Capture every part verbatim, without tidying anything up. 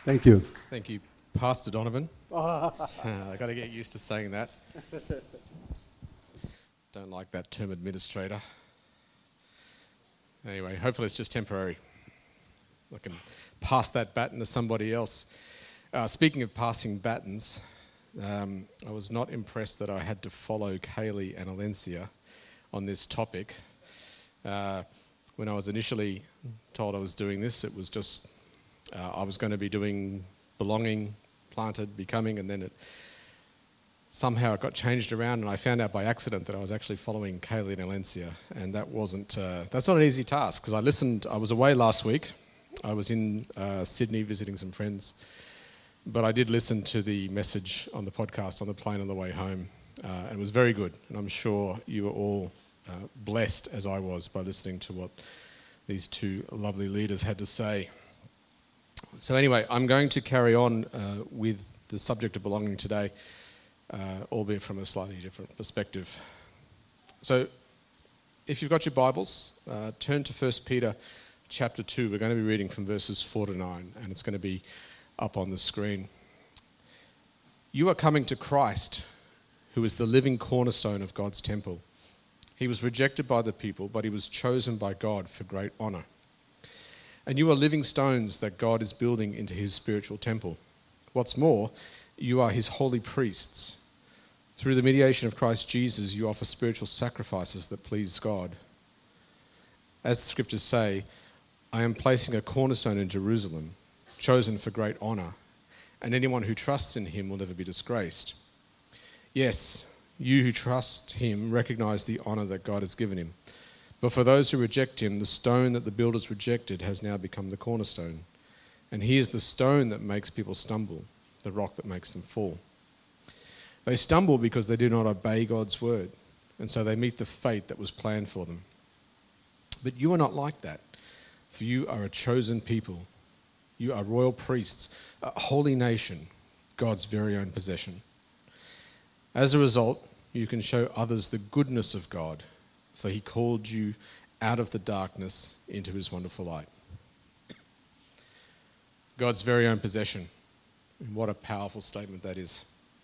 Thank you. Thank you, Pastor Donovan. uh, I got to get used to saying that. Don't like that term, administrator. Anyway, hopefully it's just temporary. I can pass that baton to somebody else. Uh, speaking of passing batons, um, I was not impressed that I had to follow Kaylee and Alencia on this topic. Uh, when I was initially told I was doing this, it was just uh, I was going to be doing belonging, planted, becoming, and then it somehow it got changed around, and I found out by accident that I was actually following Kaylee and Alencia, and that wasn't uh, that's not an easy task because I listened. I was away last week. I was in uh, Sydney visiting some friends, but I did listen to the message on the podcast on the plane on the way home, uh, and it was very good. And I'm sure you were all uh, blessed, as I was, by listening to what these two lovely leaders had to say. So anyway, I'm going to carry on uh, with the subject of belonging today, uh, albeit from a slightly different perspective. So if you've got your Bibles, uh, turn to First Peter chapter two. We're going to be reading from verses four to nine, and it's going to be up on the screen. You are coming to Christ, who is the living cornerstone of God's temple. He was rejected by the people, but he was chosen by God for great honor. And you are living stones that God is building into his spiritual temple. What's more, you are his holy priests. Through the mediation of Christ Jesus, you offer spiritual sacrifices that please God. As the scriptures say, I am placing a cornerstone in Jerusalem, chosen for great honor, and anyone who trusts in him will never be disgraced. Yes, you who trust him recognize the honor that God has given him. But for those who reject him, the stone that the builders rejected has now become the cornerstone. And he is the stone that makes people stumble, the rock that makes them fall. They stumble because they do not obey God's word, and so they meet the fate that was planned for them. But you are not like that, for you are a chosen people. You are royal priests, a holy nation, God's very own possession. As a result, you can show others the goodness of God, for he called you out of the darkness into his wonderful light. God's very own possession. What a powerful statement that is.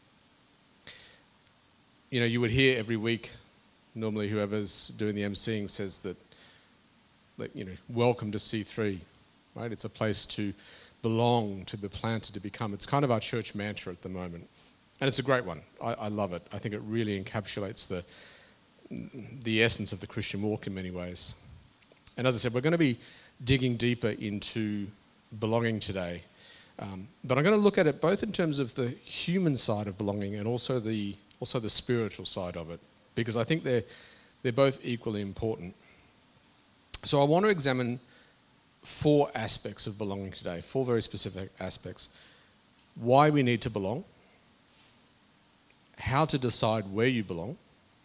You know, you would hear every week, normally whoever's doing the emceeing says that, that, you know, welcome to C three, right? It's a place to belong, to be planted, to become. It's kind of our church mantra at the moment. And it's a great one. I, I love it. I think it really encapsulates the the essence of the Christian walk in many ways. And as I said, we're going to be digging deeper into belonging today. Um, but I'm going to look at it both in terms of the human side of belonging and also the also the spiritual side of it, because I think they're they're both equally important. So I want to examine four aspects of belonging today, four very specific aspects. Why we need to belong, how to decide where you belong,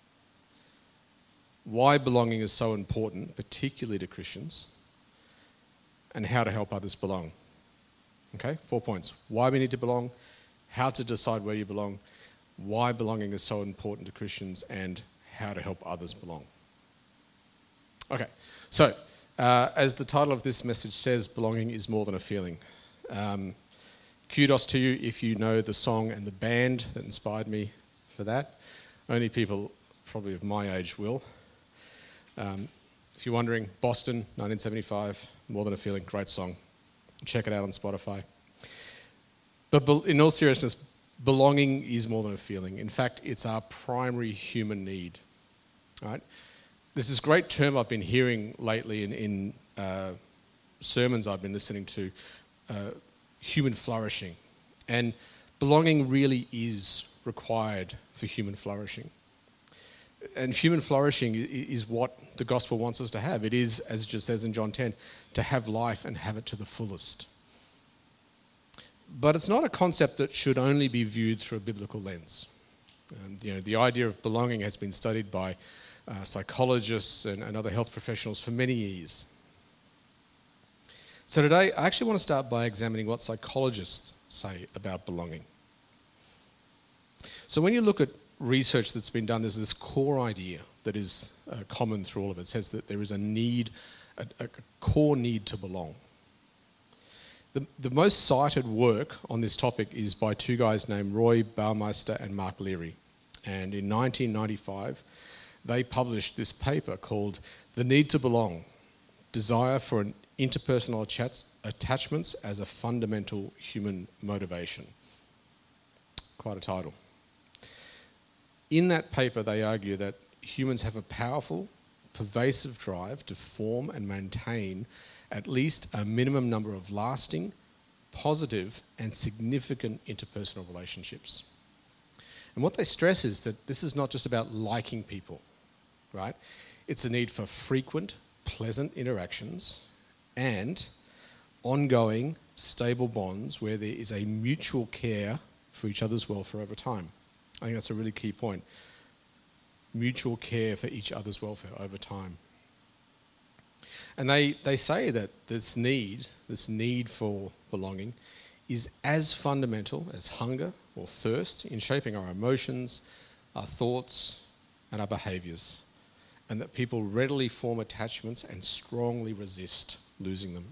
why belonging is so important, particularly to Christians, and how to help others belong. Okay, four points. Why we need to belong, how to decide where you belong, why belonging is so important to Christians, and how to help others belong. Okay, so uh, as the title of this message says, belonging is more than a feeling. Um, kudos to you if you know the song and the band that inspired me for that. Only people probably of my age will. Um, if you're wondering, Boston, nineteen seventy-five, More Than a Feeling, great song. Check it out on Spotify. But be- in all seriousness, belonging is more than a feeling. In fact, it's our primary human need. Right? There's this great term I've been hearing lately in, in uh, sermons I've been listening to, uh, human flourishing. And belonging really is required for human flourishing. And human flourishing is what the gospel wants us to have. It is, as it just says in John ten, to have life and have it to the fullest. But it's not a concept that should only be viewed through a biblical lens. Um, you know, the idea of belonging has been studied by uh, psychologists and, and other health professionals for many years. So today, I actually want to start by examining what psychologists say about belonging. So when you look at research that's been done, there's this core idea that is uh, common through all of it. It says that there is a need, a, a core need to belong. The, the most cited work on this topic is by two guys named Roy Baumeister and Mark Leary. And in nineteen ninety-five, they published this paper called The Need to Belong, Desire for an Interpersonal Attach- Attachments as a Fundamental Human Motivation. Quite a title. In that paper, they argue that humans have a powerful, pervasive drive to form and maintain at least a minimum number of lasting, positive, and significant interpersonal relationships. And what they stress is that this is not just about liking people, right? It's a need for frequent, pleasant interactions and ongoing, stable bonds where there is a mutual care for each other's welfare over time. I think that's a really key point. Mutual care for each other's welfare over time. And they, they say that this need, this need for belonging, is as fundamental as hunger or thirst in shaping our emotions, our thoughts, and our behaviours, and that people readily form attachments and strongly resist losing them.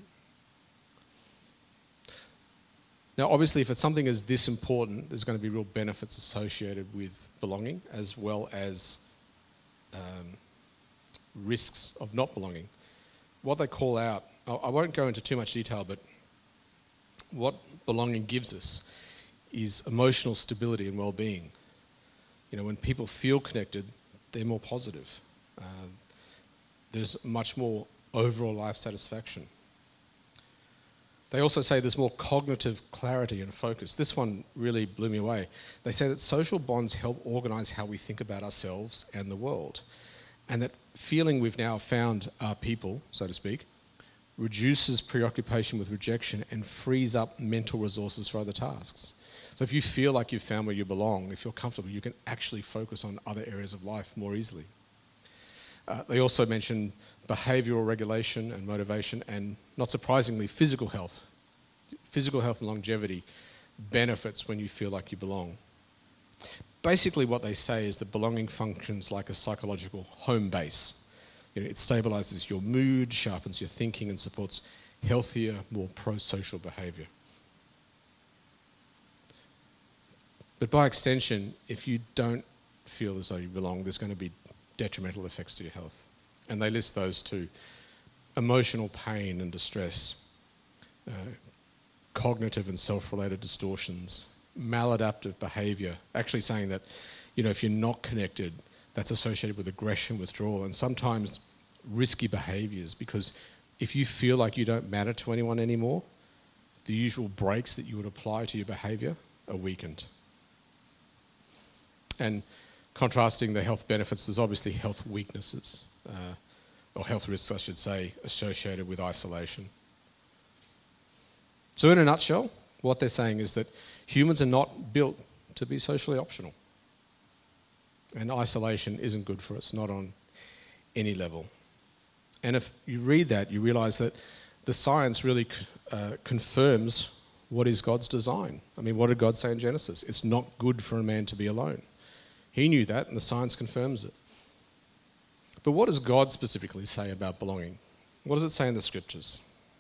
Now, obviously, if it's something as this important, there's going to be real benefits associated with belonging, as well as um, risks of not belonging. What they call out, I won't go into too much detail, but what belonging gives us is emotional stability and well-being. You know, when people feel connected, they're more positive. Uh, there's much more overall life satisfaction. They also say there's more cognitive clarity and focus. This one really blew me away. They say that social bonds help organise how we think about ourselves and the world, and that feeling we've now found our people, so to speak, reduces preoccupation with rejection and frees up mental resources for other tasks. So if you feel like you've found where you belong, if you're comfortable, you can actually focus on other areas of life more easily. Uh, they also mention behavioural regulation and motivation, and not surprisingly, physical health. Physical health and longevity benefits when you feel like you belong. Basically what they say is that belonging functions like a psychological home base. You know, it stabilises your mood, sharpens your thinking, and supports healthier, more pro-social behaviour. But by extension, if you don't feel as though you belong, there's going to be detrimental effects to your health. And they list those too: emotional pain and distress, uh, cognitive and self-related distortions, maladaptive behaviour, actually saying that, you know, if you're not connected, that's associated with aggression, withdrawal, and sometimes risky behaviours, because if you feel like you don't matter to anyone anymore, the usual brakes that you would apply to your behaviour are weakened. And contrasting the health benefits, there's obviously health weaknesses, uh, or health risks, I should say, associated with isolation. So in a nutshell, what they're saying is that humans are not built to be socially optional. And isolation isn't good for us, not on any level. And if you read that, you realise that the science really uh, confirms what is God's design. I mean, what did God say in Genesis? It's not good for a man to be alone. He knew that, and the science confirms it. But what does God specifically say about belonging? What does it say in the scriptures?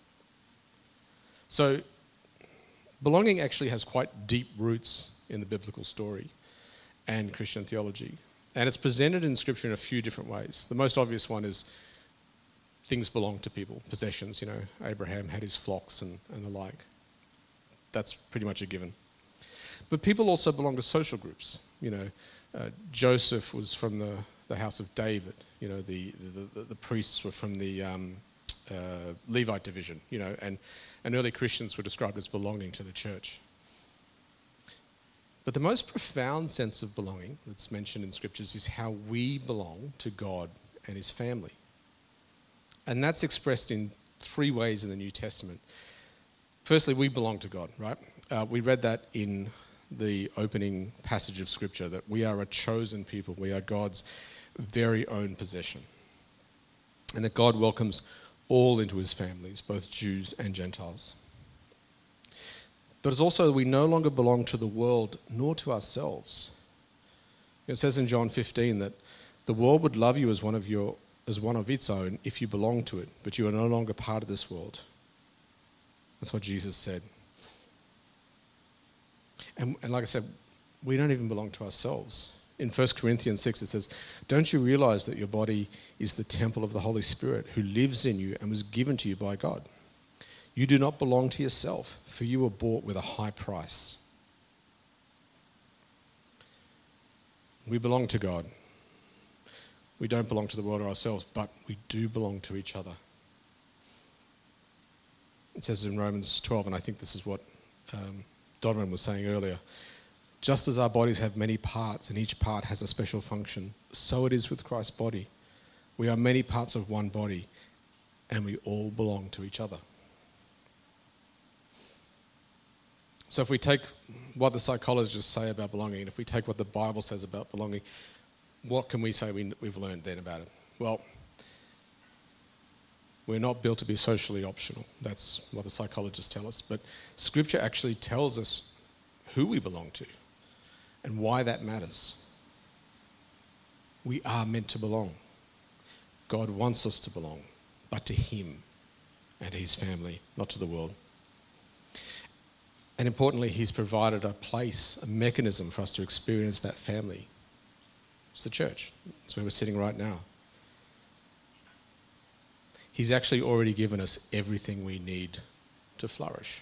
So, belonging actually has quite deep roots in the biblical story and Christian theology. And it's presented in Scripture in a few different ways. The most obvious one is things belong to people, possessions. You know, Abraham had his flocks and, and the like. That's pretty much a given. But people also belong to social groups. You know, uh, Joseph was from the, the house of David. You know, the, the, the, the priests were from the um, uh, Levite division, you know, and, and early Christians were described as belonging to the church. But the most profound sense of belonging that's mentioned in scriptures is how we belong to God and his family. And that's expressed in three ways in the New Testament. Firstly, we belong to God, right? Uh, we read that in the opening passage of scripture, that we are a chosen people. We are God's very own possession. And that God welcomes all into his families, both Jews and Gentiles. But it's also that we no longer belong to the world nor to ourselves. It says in John fifteen that the world would love you as one of your as one of its own if you belong to it, but you are no longer part of this world. That's what Jesus said. And, and like I said, we don't even belong to ourselves. In First Corinthians six, it says, don't you realize that your body is the temple of the Holy Spirit who lives in you and was given to you by God? You do not belong to yourself, for you were bought with a high price. We belong to God. We don't belong to the world or ourselves, but we do belong to each other. It says in Romans twelve, and I think this is what um, Donovan was saying earlier, just as our bodies have many parts and each part has a special function, so it is with Christ's body. We are many parts of one body, and we all belong to each other. So if we take what the psychologists say about belonging, and if we take what the Bible says about belonging, what can we say we, we've learned then about it? Well, we're not built to be socially optional. That's what the psychologists tell us. But Scripture actually tells us who we belong to and why that matters. We are meant to belong. God wants us to belong, but to Him and His family, not to the world. And importantly, He's provided a place, a mechanism for us to experience that family. It's the church. It's where we're sitting right now. He's actually already given us everything we need to flourish.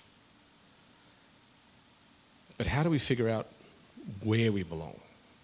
But how do we figure out where we belong?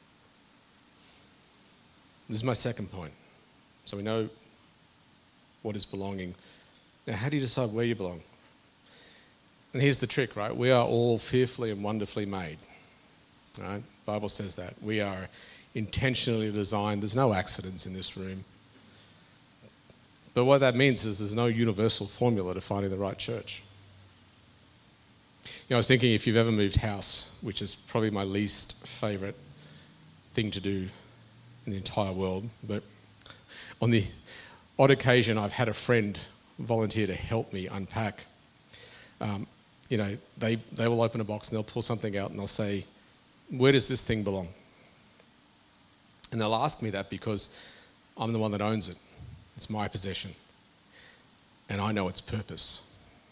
This is my second point. So we know what is belonging. Now, how do you decide where you belong? And here's the trick, right? We are all fearfully and wonderfully made. Right? The Bible says that. We are intentionally designed. There's no accidents in this room. But what that means is there's no universal formula to finding the right church. You know, I was thinking if you've ever moved house, which is probably my least favourite thing to do in the entire world, but on the odd occasion I've had a friend volunteer to help me unpack. Um, you know, they, they will open a box and they'll pull something out and they'll say, where does this thing belong? And they'll ask me that because I'm the one that owns it. It's my possession. And I know its purpose.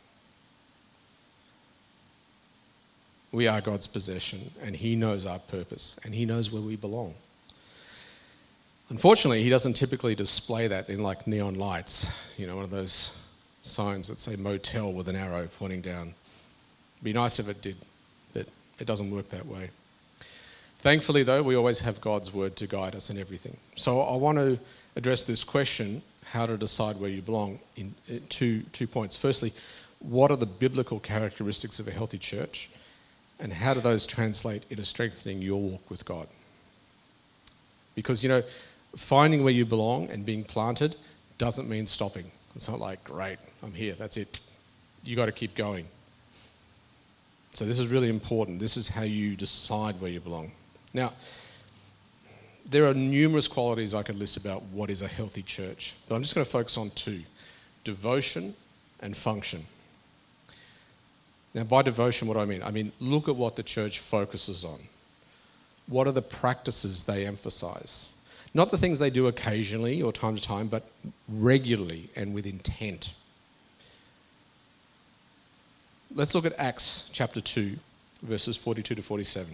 We are God's possession, and He knows our purpose, and He knows where we belong. Unfortunately, He doesn't typically display that in like neon lights, you know, one of those signs that say motel with an arrow pointing down. It'd be nice if it did, but it doesn't work that way. Thankfully, though, we always have God's word to guide us in everything. So I want to address this question, how to decide where you belong, in, in two, two points. Firstly, what are the biblical characteristics of a healthy church? And how do those translate into strengthening your walk with God? Because, you know, finding where you belong and being planted doesn't mean stopping. It's not like, great, I'm here, that's it. You got to keep going. So this is really important. This is how you decide where you belong. Now, there are numerous qualities I could list about what is a healthy church, but I'm just going to focus on two: devotion and function. Now, by devotion, what do I mean? I mean, look at what the church focuses on. What are the practices they emphasize? Not the things they do occasionally or time to time, but regularly and with intent. Let's look at Acts chapter two, verses forty-two to forty-seven.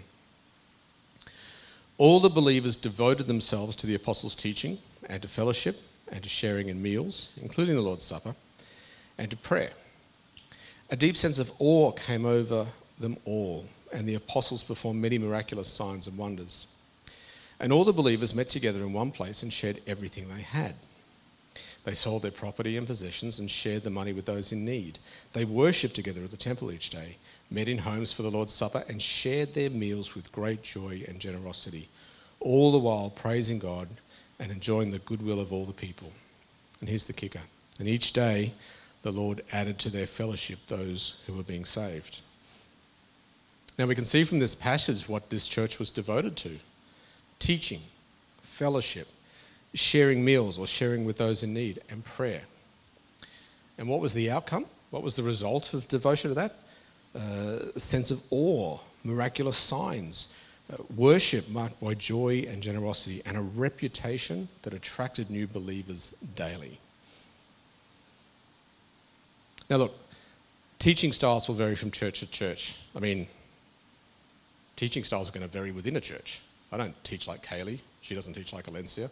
All the believers devoted themselves to the apostles' teaching and to fellowship and to sharing in meals, including the Lord's Supper, and to prayer. A deep sense of awe came over them all, and the apostles performed many miraculous signs and wonders. And all the believers met together in one place and shared everything they had. They sold their property and possessions and shared the money with those in need. They worshipped together at the temple each day, met in homes for the Lord's Supper, and shared their meals with great joy and generosity, all the while praising God and enjoying the goodwill of all the people. And here's the kicker. And each day the Lord added to their fellowship those who were being saved. Now we can see from this passage what this church was devoted to: teaching, fellowship, sharing meals or sharing with those in need, and prayer. And what was the outcome? What was the result of devotion to that? Uh, a sense of awe, miraculous signs, uh, worship marked by joy and generosity, and a reputation that attracted new believers daily. Now look, Teaching styles will vary from church to church. I mean, teaching styles are going to vary within a church. I don't teach like Kaylee. She doesn't teach like Alencia.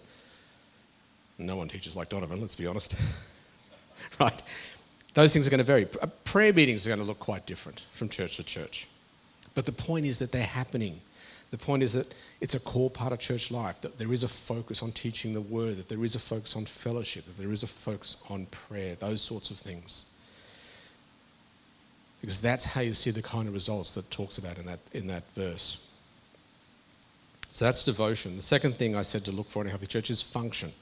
No one teaches like Donovan, let's be honest. Right? Those things are going to vary. Prayer meetings are going to look quite different from church to church. But the point is that they're happening. The point is that it's a core part of church life, that there is a focus on teaching the word, that there is a focus on fellowship, that there is a focus on prayer, those sorts of things. Because that's how you see the kind of results that it talks about in that, in that verse. So that's devotion. The second thing I said to look for in a healthy church is function.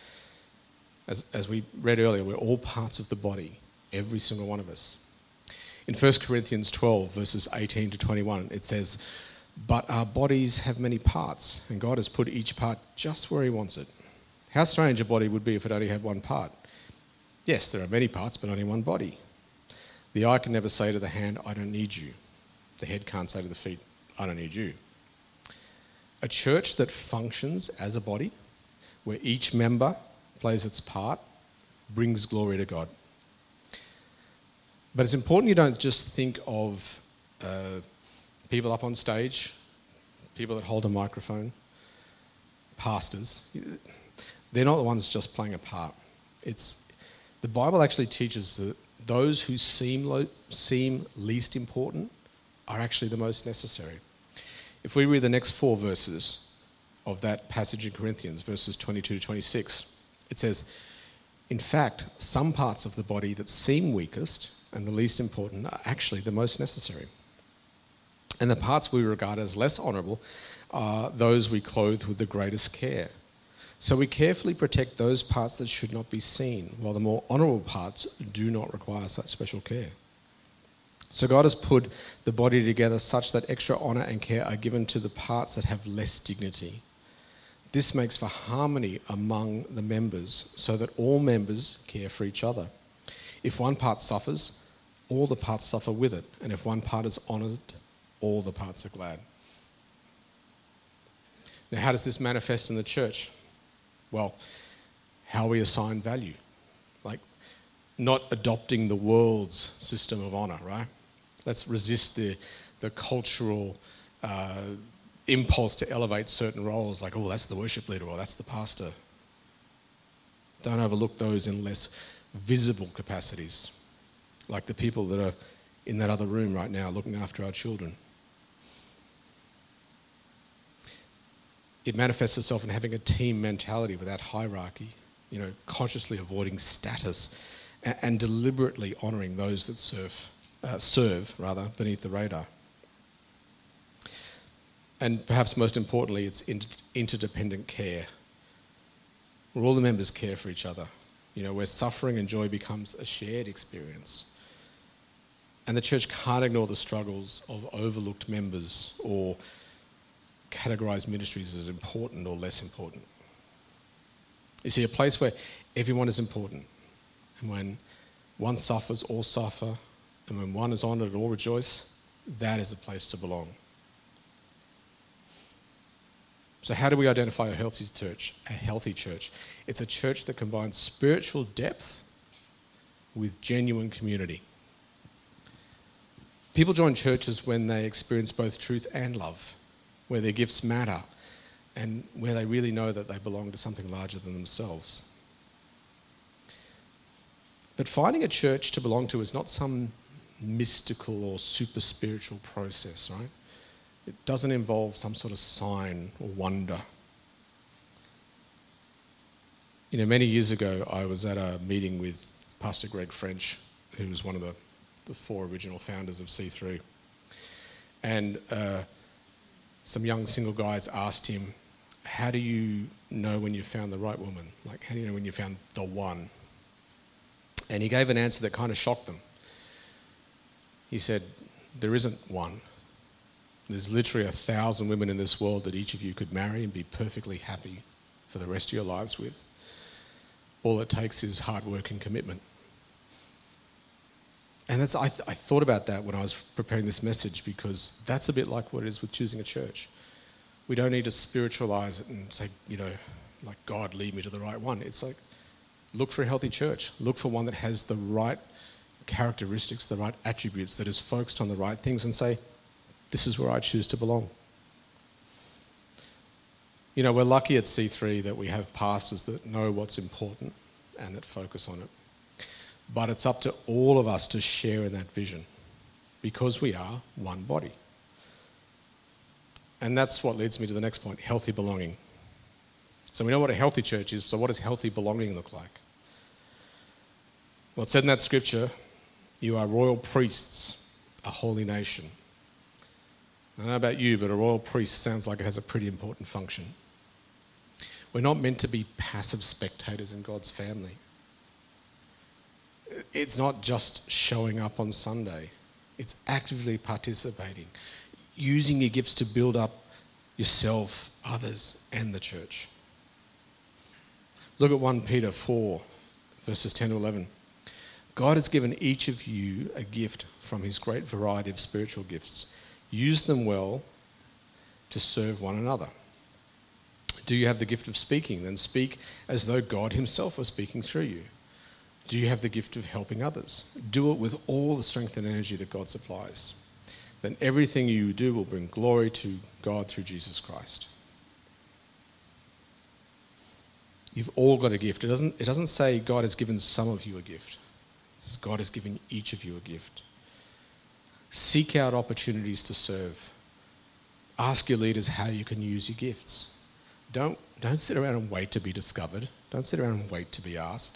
As, as we read earlier, we're all parts of the body, every single one of us. In First Corinthians twelve, verses eighteen to twenty-one, it says, "But our bodies have many parts, and God has put each part just where he wants it. How strange a body would be if it only had one part. Yes, there are many parts, but only one body. The eye can never say to the hand, 'I don't need you.' The head can't say to the feet, 'I don't need you.'" A church that functions as a body, where each member plays its part, brings glory to God. But it's important you don't just think of uh, people up on stage, people that hold a microphone, pastors. They're not the ones just playing a part. It's the Bible actually teaches that those who seem lo- seem least important are actually the most necessary. If we read the next four verses of that passage in Corinthians, verses twenty-two to twenty-six, it says, "In fact, some parts of the body that seem weakest and the least important are actually the most necessary. And the parts we regard as less honourable are those we clothe with the greatest care. So we carefully protect those parts that should not be seen, while the more honourable parts do not require such special care. So God has put the body together such that extra honour and care are given to the parts that have less dignity. This makes for harmony among the members, so that all members care for each other. If one part suffers, all the parts suffer with it. And if one part is honoured, all the parts are glad." Now, how does this manifest in the church? Well, how we assign value. Like, not adopting the world's system of honour, right? Let's resist the, the cultural uh, impulse to elevate certain roles, like, oh, that's the worship leader, or that's the pastor. Don't overlook those in less visible capacities, like the people that are in that other room right now looking after our children. It manifests itself in having a team mentality without hierarchy, you know, consciously avoiding status and, and deliberately honouring those that serve, uh, serve rather, beneath the radar. And perhaps most importantly, it's inter- interdependent care, where all the members care for each other, you know, where suffering and joy becomes a shared experience. And the church can't ignore the struggles of overlooked members or categorise ministries as important or less important. You see, a place where everyone is important, and when one suffers, all suffer, and when one is honoured, all rejoice, that is a place to belong. So how do we identify a healthy church? A healthy church. It's a church that combines spiritual depth with genuine community. People join churches when they experience both truth and love, where their gifts matter, and where they really know that they belong to something larger than themselves. But finding a church to belong to is not some mystical or super spiritual process, right? It doesn't involve some sort of sign or wonder. You know, many years ago, I was at a meeting with Pastor Greg French, who was one of the, the four original founders of C three. And uh, some young single guys asked him, how do you know when you found the right woman? Like, how do you know when you found the one? And he gave an answer that kind of shocked them. He said, there isn't one. There's literally a thousand women in this world that each of you could marry and be perfectly happy for the rest of your lives with. All it takes is hard work and commitment. And that's I, th- I thought about that when I was preparing this message, because that's a bit like what it is with choosing a church. We don't need to spiritualize it and say, you know, like, God, lead me to the right one. It's like, look for a healthy church. Look for one that has the right characteristics, the right attributes, that is focused on the right things and say, this is where I choose to belong. You know, we're lucky at C three that we have pastors that know what's important and that focus on it. But it's up to all of us to share in that vision because we are one body. And that's what leads me to the next point, healthy belonging. So we know what a healthy church is, so what does healthy belonging look like? Well, it said in that scripture, you are royal priests, a holy nation. I don't know about you, but a royal priest sounds like it has a pretty important function. We're not meant to be passive spectators in God's family. It's not just showing up on Sunday. It's actively participating, using your gifts to build up yourself, others, and the church. Look at First Peter four, verses ten to eleven. God has given each of you a gift from his great variety of spiritual gifts. Use them well to serve one another. Do you have the gift of speaking? Then speak as though God himself was speaking through you. Do you have the gift of helping others? Do it with all the strength and energy that God supplies. Then everything you do will bring glory to God through Jesus Christ. You've all got a gift. It doesn't, it doesn't say God has given some of you a gift. It says God has given each of you a gift. Seek out opportunities to serve. Ask your leaders how you can use your gifts. Don't, don't sit around and wait to be discovered. Don't sit around and wait to be asked.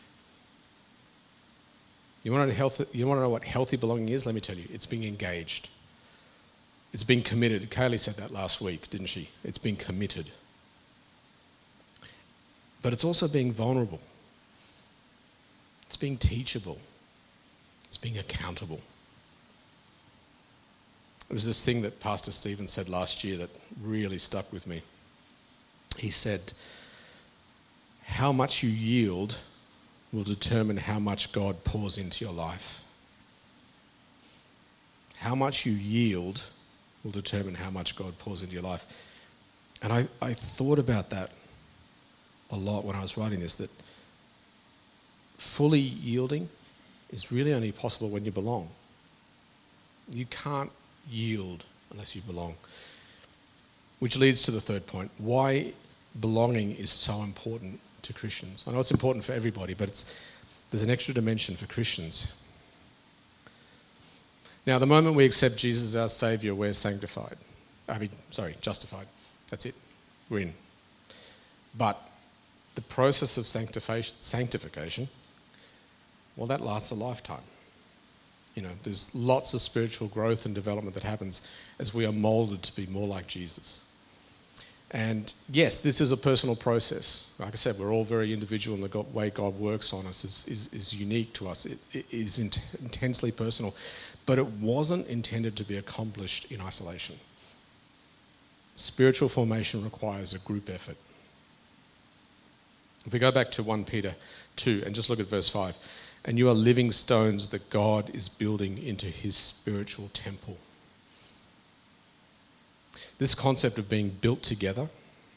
You want to know, health, you want to know what healthy belonging is? Let me tell you, it's being engaged. It's being committed. Kaylee said that last week, didn't she? It's being committed. But it's also being vulnerable. It's being teachable. It's being accountable. It was this thing that Pastor Stephen said last year that really stuck with me. He said, how much you yield will determine how much God pours into your life. How much you yield will determine how much God pours into your life. And I, I thought about that a lot when I was writing this, that fully yielding is really only possible when you belong. You can't yield unless you belong. Which leads to the third point, why belonging is so important to Christians. I know it's important for everybody, but it's, there's an extra dimension for Christians. Now, the moment we accept Jesus as our Saviour, we're sanctified. I mean, sorry, justified. That's it. We're in. But the process of sanctification, well, that lasts a lifetime. You know, there's lots of spiritual growth and development that happens as we are moulded to be more like Jesus. And yes, this is a personal process. Like I said, we're all very individual, and the way God works on us is, is, is unique to us. It, it is int- intensely personal. But it wasn't intended to be accomplished in isolation. Spiritual formation requires a group effort. If we go back to First Peter two and just look at verse five, and you are living stones that God is building into his spiritual temple. This concept of being built together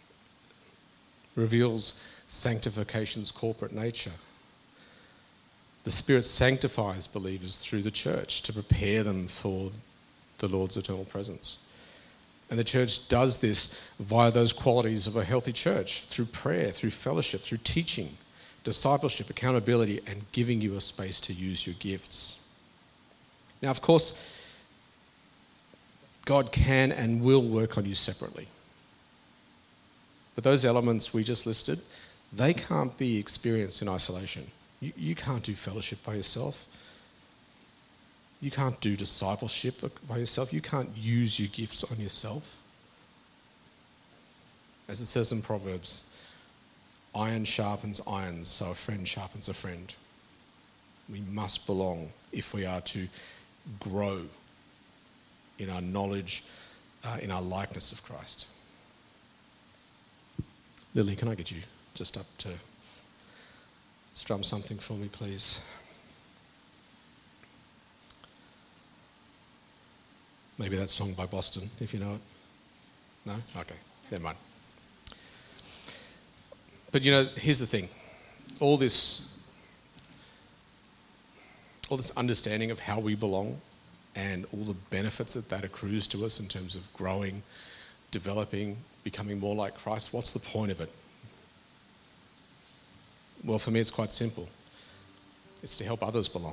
reveals sanctification's corporate nature. The Spirit sanctifies believers through the church to prepare them for the Lord's eternal presence. And the church does this via those qualities of a healthy church, through prayer, through fellowship, through teaching, discipleship, accountability, and giving you a space to use your gifts. Now, of course, God can and will work on you separately. But those elements we just listed, they can't be experienced in isolation. You, you can't do fellowship by yourself. You can't do discipleship by yourself. You can't use your gifts on yourself. As it says in Proverbs, iron sharpens iron, so a friend sharpens a friend. We must belong if we are to grow in our knowledge, uh, in our likeness of Christ. Lily, can I get you just up to strum something for me, please? Maybe that song by Boston, if you know it. No? Okay, never mind. But you know, here's the thing. All this, all this understanding of how we belong and all the benefits that that accrues to us in terms of growing, developing, becoming more like Christ, what's the point of it? Well, for me, it's quite simple. It's to help others belong.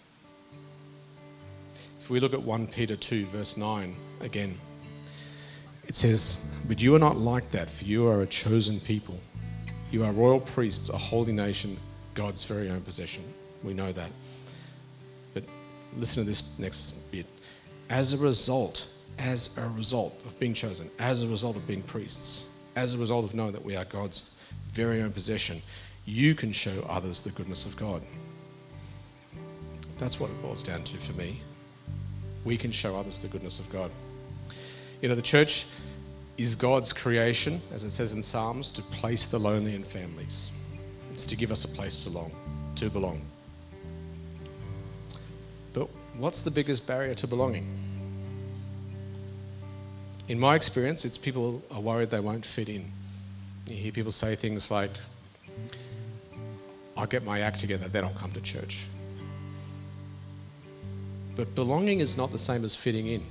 If we look at First Peter two, verse nine, again, it says, "But you are not like that, for you are a chosen people. You are royal priests, a holy nation, God's very own possession." We know that. But listen to this next bit. As a result, as a result of being chosen, as a result of being priests, as a result of knowing that we are God's very own possession, you can show others the goodness of God. That's what it boils down to for me. We can show others the goodness of God. You know, the church is God's creation, as it says in Psalms, to place the lonely in families. It's to give us a place to belong, to belong. But what's the biggest barrier to belonging? In my experience, it's people are worried they won't fit in. You hear people say things like, "I'll get my act together, then I'll come to church." But belonging is not the same as fitting in.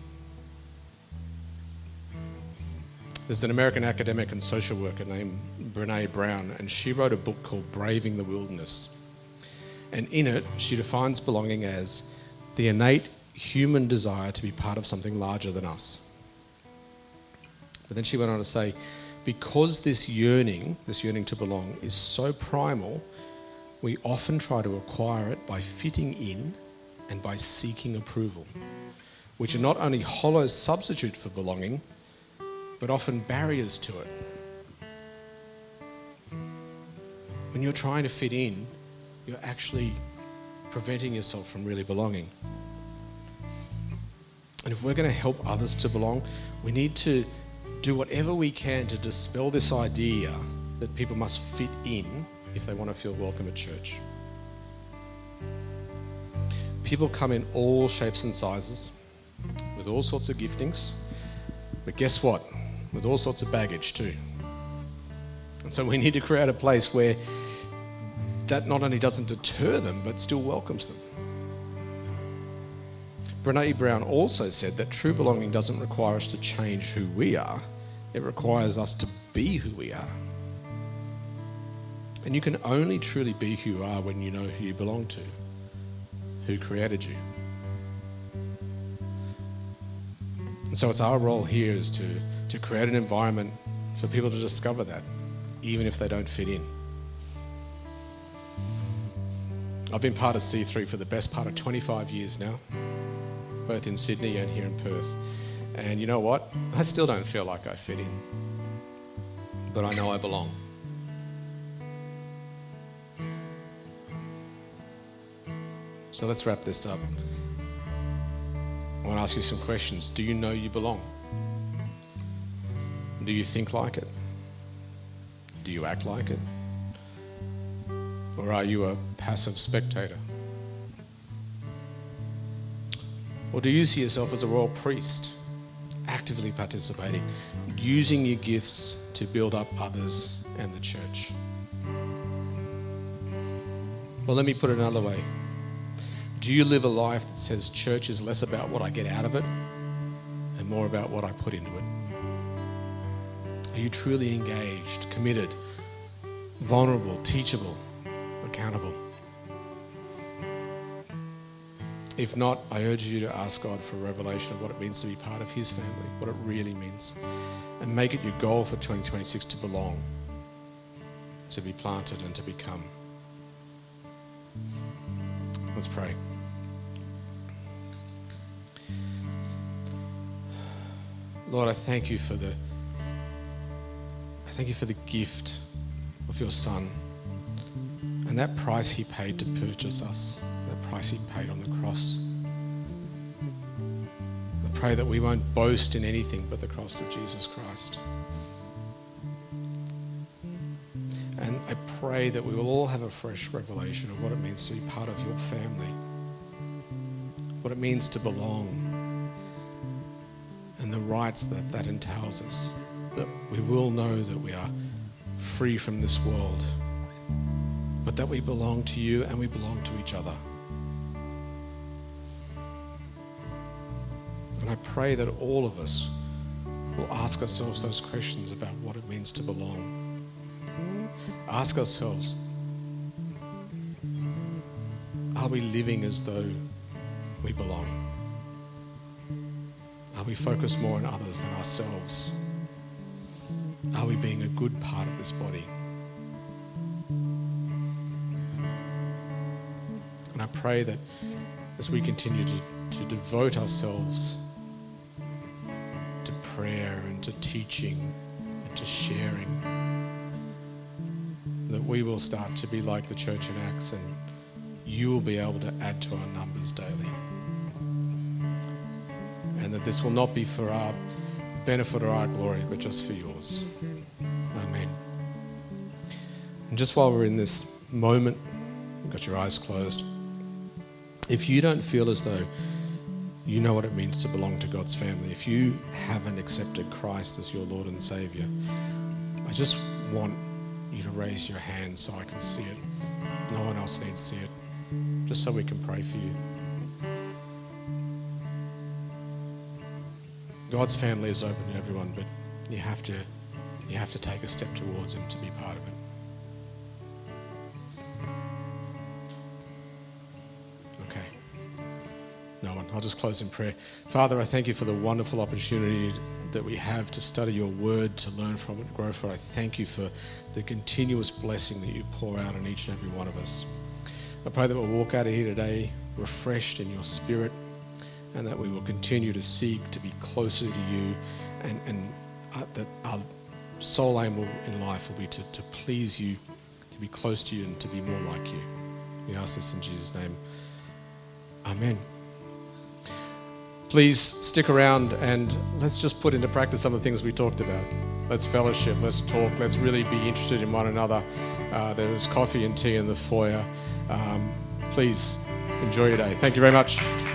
There's an American academic and social worker named Brené Brown, and she wrote a book called Braving the Wilderness. And in it, she defines belonging as the innate human desire to be part of something larger than us. But then she went on to say, because this yearning, this yearning to belong, is so primal, we often try to acquire it by fitting in and by seeking approval, which are not only hollow substitutes for belonging, but often barriers to it. When you're trying to fit in, you're actually preventing yourself from really belonging. And if we're going to help others to belong, we need to do whatever we can to dispel this idea that people must fit in if they want to feel welcome at church. People come in all shapes and sizes, with all sorts of giftings, but guess what? With all sorts of baggage too. And so we need to create a place where that not only doesn't deter them, but still welcomes them. Brené Brown also said that true belonging doesn't require us to change who we are, it requires us to be who we are. And you can only truly be who you are when you know who you belong to, who created you. And so it's our role here is to, to create an environment for people to discover that, even if they don't fit in. I've been part of C three for the best part of twenty-five years now, both in Sydney and here in Perth. And you know what? I still don't feel like I fit in, but I know I belong. So let's wrap this up. I want to ask you some questions. Do you know you belong? Do you think like it? Do you act like it? Or are you a passive spectator? Or do you see yourself as a royal priest, actively participating, using your gifts to build up others and the church? Well, let me put it another way. Do you live a life that says church is less about what I get out of it and more about what I put into it? Are you truly engaged, committed, vulnerable, teachable, accountable? If not, I urge you to ask God for a revelation of what it means to be part of His family, what it really means, and make it your goal for twenty twenty-six to belong, to be planted and to become. Let's pray. Lord, I thank you for the I thank you for the gift of your Son and that price he paid to purchase us, that price he paid on the cross. I pray that we won't boast in anything but the cross of Jesus Christ. And I pray that we will all have a fresh revelation of what it means to be part of your family, what it means to belong, and the rights that that entails us, that we will know that we are free from this world, but that we belong to you and we belong to each other. I pray that all of us will ask ourselves those questions about what it means to belong. Ask ourselves, are we living as though we belong? Are we focused more on others than ourselves? Are we being a good part of this body? And I pray that as we continue to, to devote ourselves to prayer and to teaching and to sharing, that we will start to be like the church in Acts, and you will be able to add to our numbers daily. And that this will not be for our benefit or our glory, but just for yours. Amen. And just while we're in this moment, you've got your eyes closed. If you don't feel as though you know what it means to belong to God's family, if you haven't accepted Christ as your Lord and Saviour, I just want you to raise your hand so I can see it. No one else needs to see it, just so we can pray for you. God's family is open to everyone, but you have to you have to take a step towards Him to be part of it. Okay. No one. I'll just close in prayer. Father, I thank you for the wonderful opportunity that we have to study your word, to learn from it, to grow from it. I thank you for the continuous blessing that you pour out on each and every one of us. I pray that we'll walk out of here today refreshed in your spirit, and that we will continue to seek to be closer to you, and, and uh, that our sole aim will, in life will be to, to please you, to be close to you, and to be more like you. We ask this in Jesus' name. Amen. Please stick around and let's just put into practice some of the things we talked about. Let's fellowship, let's talk, let's really be interested in one another. Uh, there's coffee and tea in the foyer. Um, please enjoy your day. Thank you very much.